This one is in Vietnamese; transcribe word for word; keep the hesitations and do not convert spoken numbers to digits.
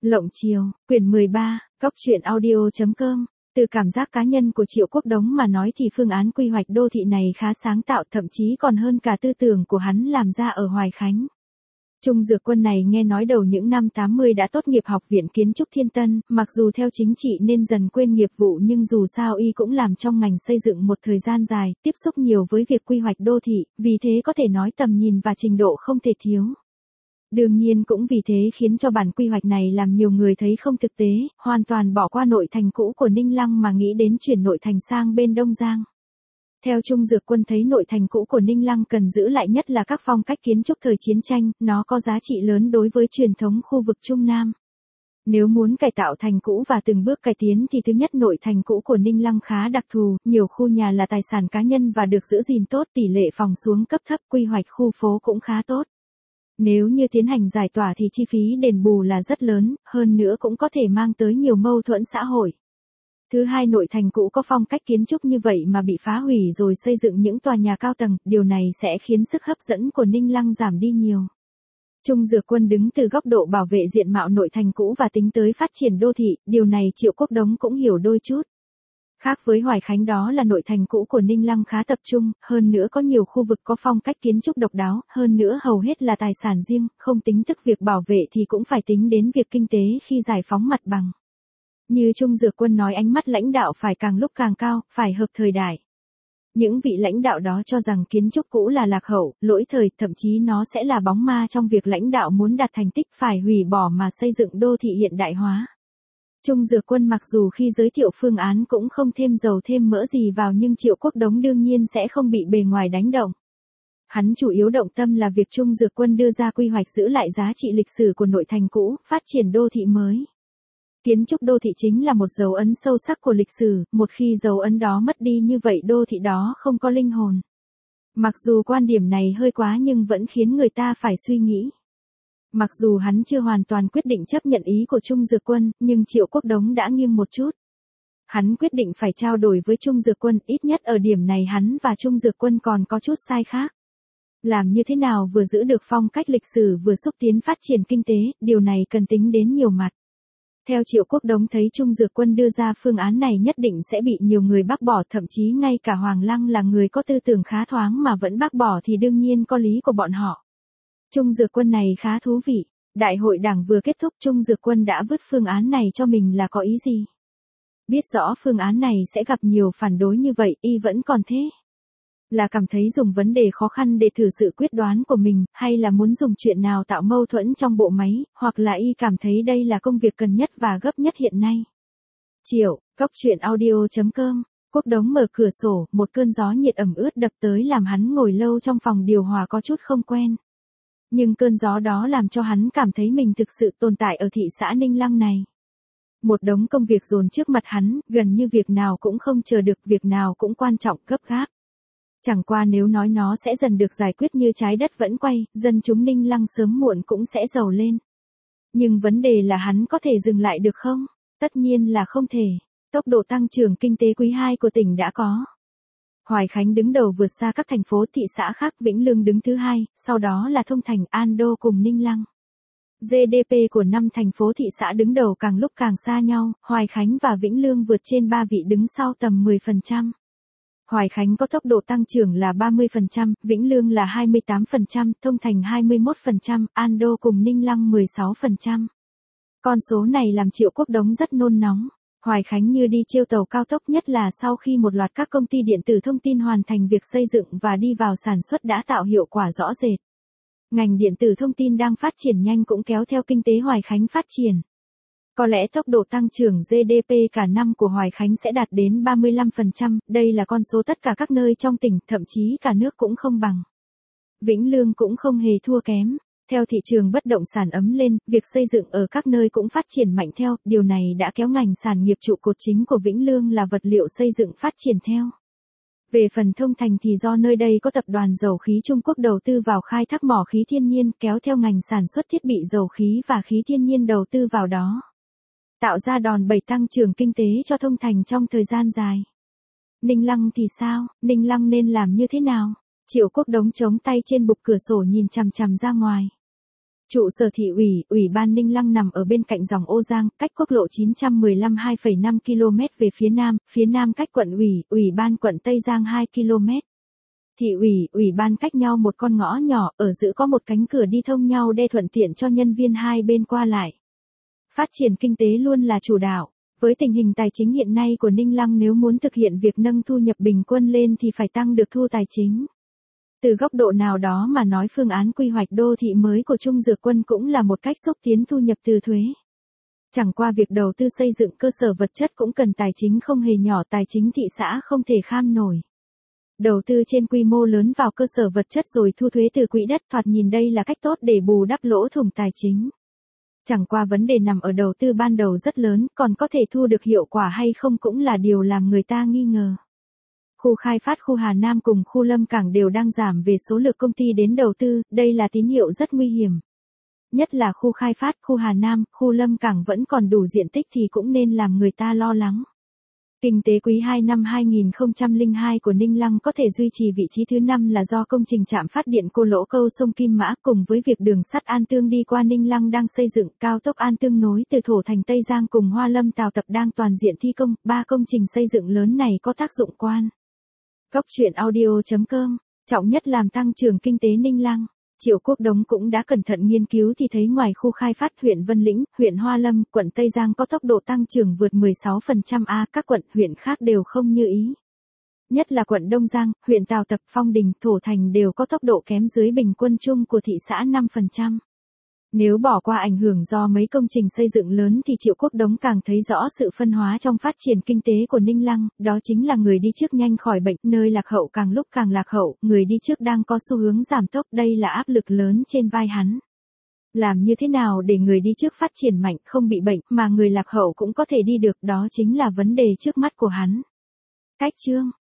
Lộng Chiều, quyển mười ba, Cóc truyện audio chấm com. Từ cảm giác cá nhân của Triệu Quốc Đống mà nói thì phương án quy hoạch đô thị này khá sáng tạo, thậm chí còn hơn cả tư tưởng của hắn làm ra ở Hoài Khánh. Trung Dược Quân này nghe nói đầu những năm tám mươi đã tốt nghiệp Học viện Kiến trúc Thiên Tân, mặc dù theo chính trị nên dần quên nghiệp vụ nhưng dù sao y cũng làm trong ngành xây dựng một thời gian dài, tiếp xúc nhiều với việc quy hoạch đô thị, vì thế có thể nói tầm nhìn và trình độ không thể thiếu. Đương nhiên cũng vì thế khiến cho bản quy hoạch này làm nhiều người thấy không thực tế, hoàn toàn bỏ qua nội thành cũ của Ninh Lăng mà nghĩ đến chuyển nội thành sang bên Đông Giang. Theo Trung Dược Quân thấy nội thành cũ của Ninh Lăng cần giữ lại nhất là các phong cách kiến trúc thời chiến tranh, nó có giá trị lớn đối với truyền thống khu vực Trung Nam. Nếu muốn cải tạo thành cũ và từng bước cải tiến thì thứ nhất nội thành cũ của Ninh Lăng khá đặc thù, nhiều khu nhà là tài sản cá nhân và được giữ gìn tốt, tỷ lệ phòng xuống cấp thấp, quy hoạch khu phố cũng khá tốt. Nếu như tiến hành giải tỏa thì chi phí đền bù là rất lớn, hơn nữa cũng có thể mang tới nhiều mâu thuẫn xã hội. Thứ hai, nội thành cũ có phong cách kiến trúc như vậy mà bị phá hủy rồi xây dựng những tòa nhà cao tầng, điều này sẽ khiến sức hấp dẫn của Ninh Lăng giảm đi nhiều. Trung Dược Quân đứng từ góc độ bảo vệ diện mạo nội thành cũ và tính tới phát triển đô thị, điều này Triệu Quốc Đống cũng hiểu đôi chút. Khác với Hoài Khánh đó là nội thành cũ của Ninh Lăng khá tập trung, hơn nữa có nhiều khu vực có phong cách kiến trúc độc đáo, hơn nữa hầu hết là tài sản riêng, không tính tức việc bảo vệ thì cũng phải tính đến việc kinh tế khi giải phóng mặt bằng. Như Trung Dược Quân nói, ánh mắt lãnh đạo phải càng lúc càng cao, phải hợp thời đại. Những vị lãnh đạo đó cho rằng kiến trúc cũ là lạc hậu, lỗi thời, thậm chí nó sẽ là bóng ma trong việc lãnh đạo muốn đạt thành tích phải hủy bỏ mà xây dựng đô thị hiện đại hóa. Trung Dược Quân mặc dù khi giới thiệu phương án cũng không thêm dầu thêm mỡ gì vào nhưng Triệu Quốc Đống đương nhiên sẽ không bị bề ngoài đánh động. Hắn chủ yếu động tâm là việc Trung Dược Quân đưa ra quy hoạch giữ lại giá trị lịch sử của nội thành cũ, phát triển đô thị mới. Kiến trúc đô thị chính là một dấu ấn sâu sắc của lịch sử, một khi dấu ấn đó mất đi như vậy đô thị đó không có linh hồn. Mặc dù quan điểm này hơi quá nhưng vẫn khiến người ta phải suy nghĩ. Mặc dù hắn chưa hoàn toàn quyết định chấp nhận ý của Trung Dược Quân, nhưng Triệu Quốc Đống đã nghiêng một chút. Hắn quyết định phải trao đổi với Trung Dược Quân, ít nhất ở điểm này hắn và Trung Dược Quân còn có chút sai khác. Làm như thế nào vừa giữ được phong cách lịch sử vừa xúc tiến phát triển kinh tế, điều này cần tính đến nhiều mặt. Theo Triệu Quốc Đống thấy Trung Dược Quân đưa ra phương án này nhất định sẽ bị nhiều người bác bỏ, thậm chí ngay cả Hoàng Lăng là người có tư tưởng khá thoáng mà vẫn bác bỏ thì đương nhiên có lý của bọn họ. Trung Dược Quân này khá thú vị. Đại hội đảng vừa kết thúc, Trung Dược Quân đã vứt phương án này cho mình là có ý gì? Biết rõ phương án này sẽ gặp nhiều phản đối như vậy, y vẫn còn thế. Là cảm thấy dùng vấn đề khó khăn để thử sự quyết đoán của mình, hay là muốn dùng chuyện nào tạo mâu thuẫn trong bộ máy, hoặc là y cảm thấy đây là công việc cần nhất và gấp nhất hiện nay. Triệu, Cóc truyện audio chấm com. Quốc Đống mở cửa sổ, một cơn gió nhiệt ẩm ướt đập tới làm hắn ngồi lâu trong phòng điều hòa có chút không quen. Nhưng cơn gió đó làm cho hắn cảm thấy mình thực sự tồn tại ở thị xã Ninh Lăng này. Một đống công việc dồn trước mặt hắn, gần như việc nào cũng không chờ được, việc nào cũng quan trọng, gấp gáp. Chẳng qua nếu nói nó sẽ dần được giải quyết như trái đất vẫn quay, dân chúng Ninh Lăng sớm muộn cũng sẽ giàu lên. Nhưng vấn đề là hắn có thể dừng lại được không? Tất nhiên là không thể. Tốc độ tăng trưởng kinh tế quý hai của tỉnh đã có. Hoài Khánh đứng đầu vượt xa các thành phố thị xã khác, Vĩnh Lương đứng thứ hai, sau đó là Thông Thành, An Đô cùng Ninh Lăng. giê đê pê của năm thành phố thị xã đứng đầu càng lúc càng xa nhau, Hoài Khánh và Vĩnh Lương vượt trên ba vị đứng sau tầm mười phần trăm. Hoài Khánh có tốc độ tăng trưởng là ba mươi phần trăm, Vĩnh Lương là hai mươi tám phần trăm, Thông Thành hai mươi mốt phần trăm, An Đô cùng Ninh Lăng mười sáu phần trăm. Con số này làm Triệu Quốc Đống rất nôn nóng. Hoài Khánh như đi chiêu tàu cao tốc, nhất là sau khi một loạt các công ty điện tử thông tin hoàn thành việc xây dựng và đi vào sản xuất đã tạo hiệu quả rõ rệt. Ngành điện tử thông tin đang phát triển nhanh cũng kéo theo kinh tế Hoài Khánh phát triển. Có lẽ tốc độ tăng trưởng giê đê pê cả năm của Hoài Khánh sẽ đạt đến ba mươi lăm phần trăm, đây là con số tất cả các nơi trong tỉnh, thậm chí cả nước cũng không bằng. Vĩnh Lương cũng không hề thua kém. Theo thị trường bất động sản ấm lên, việc xây dựng ở các nơi cũng phát triển mạnh theo, điều này đã kéo ngành sản nghiệp trụ cột chính của Vĩnh Lương là vật liệu xây dựng phát triển theo. Về phần Thông Thành thì do nơi đây có tập đoàn dầu khí Trung Quốc đầu tư vào khai thác mỏ khí thiên nhiên, kéo theo ngành sản xuất thiết bị dầu khí và khí thiên nhiên đầu tư vào đó. Tạo ra đòn bẩy tăng trưởng kinh tế cho Thông Thành trong thời gian dài. Ninh Lăng thì sao? Ninh Lăng nên làm như thế nào? Triệu Quốc Đống chống tay trên bục cửa sổ nhìn chằm chằm ra ngoài. Trụ sở thị ủy, Ủy ban Ninh Lăng nằm ở bên cạnh dòng Ô Giang, cách quốc lộ chín trăm mười lăm hai phẩy năm ki lô mét về phía nam, phía nam cách quận ủy, Ủy ban quận Tây Giang hai ki lô mét. Thị ủy, Ủy ban cách nhau một con ngõ nhỏ, ở giữa có một cánh cửa đi thông nhau để thuận tiện cho nhân viên hai bên qua lại. Phát triển kinh tế luôn là chủ đạo. Với tình hình tài chính hiện nay của Ninh Lăng, nếu muốn thực hiện việc nâng thu nhập bình quân lên thì phải tăng được thu tài chính. Từ góc độ nào đó mà nói, phương án quy hoạch đô thị mới của Trung Dược Quân cũng là một cách xúc tiến thu nhập từ thuế. Chẳng qua việc đầu tư xây dựng cơ sở vật chất cũng cần tài chính không hề nhỏ, tài chính thị xã không thể kham nổi. Đầu tư trên quy mô lớn vào cơ sở vật chất rồi thu thuế từ quỹ đất, thoạt nhìn đây là cách tốt để bù đắp lỗ thủng tài chính. Chẳng qua vấn đề nằm ở đầu tư ban đầu rất lớn, còn có thể thu được hiệu quả hay không cũng là điều làm người ta nghi ngờ. Khu khai phát khu Hà Nam cùng khu Lâm Cảng đều đang giảm về số lượng công ty đến đầu tư, đây là tín hiệu rất nguy hiểm. Nhất là khu khai phát, khu Hà Nam, khu Lâm Cảng vẫn còn đủ diện tích thì cũng nên làm người ta lo lắng. Kinh tế quý hai năm hai nghìn không trăm lẻ hai của Ninh Lăng có thể duy trì vị trí thứ năm là do công trình trạm phát điện Cô Lỗ Câu sông Kim Mã cùng với việc đường sắt An Tương đi qua Ninh Lăng đang xây dựng, cao tốc An Tương nối từ Thổ Thành Tây Giang cùng Hoa Lâm Tào Tập đang toàn diện thi công, ba công trình xây dựng lớn này có tác dụng quan. Góc truyện audio chấm com, trọng nhất làm tăng trưởng kinh tế Ninh Lăng. Triệu Quốc Đống cũng đã cẩn thận nghiên cứu thì thấy ngoài khu khai phát huyện Vân Lĩnh, huyện Hoa Lâm, quận Tây Giang có tốc độ tăng trưởng vượt mười sáu phần trăm a, các quận, huyện khác đều không như ý. Nhất là quận Đông Giang, huyện Tào Tập, Phong Đình, Thổ Thành đều có tốc độ kém dưới bình quân chung của thị xã năm phần trăm. Nếu bỏ qua ảnh hưởng do mấy công trình xây dựng lớn thì Triệu Quốc Đống càng thấy rõ sự phân hóa trong phát triển kinh tế của Ninh Lăng, đó chính là người đi trước nhanh khỏi bệnh, nơi lạc hậu càng lúc càng lạc hậu, người đi trước đang có xu hướng giảm tốc, đây là áp lực lớn trên vai hắn. Làm như thế nào để người đi trước phát triển mạnh, không bị bệnh, mà người lạc hậu cũng có thể đi được, đó chính là vấn đề trước mắt của hắn. Cách chương